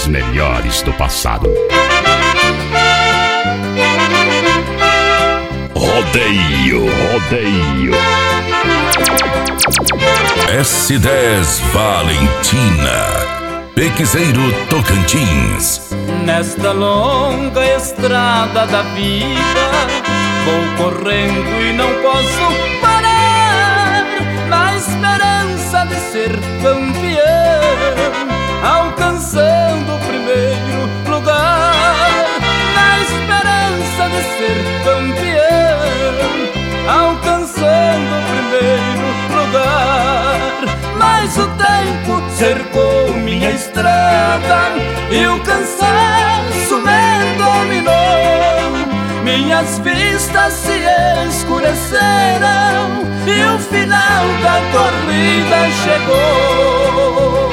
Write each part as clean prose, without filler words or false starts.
as melhores do passado. Rodeio. S10 Valentina, Pequizeiro, Tocantins. Nesta longa estrada da vida, vou correndo e não posso parar, na esperança de ser campeão, alcançando o primeiro lugar. Na esperança de ser campeão, alcançando o primeiro lugar. Mas o tempo cercou minha estrada e o cansaço me dominou. Minhas vistas se escureceram e o final da corrida chegou.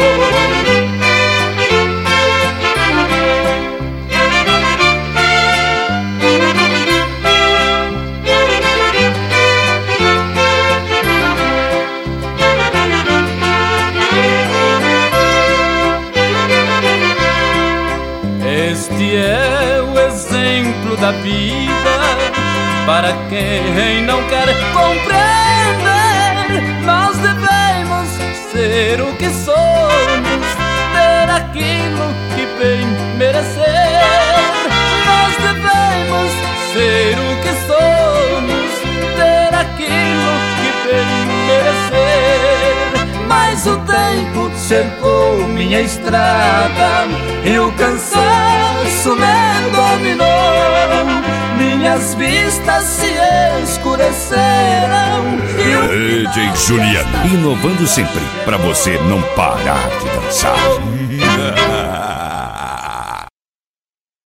Este é o exemplo da vida para quem não quer compreender. Nós devemos ser o que somos, ter aquilo que bem merecer. Nós devemos ser o que somos, ter aquilo que bem merecer. Mas o tempo cercou minha estrada e o cansaço me dominou. Minhas vistas se escureceram e o DJ Juliano, inovando sempre pra você não parar de dançar.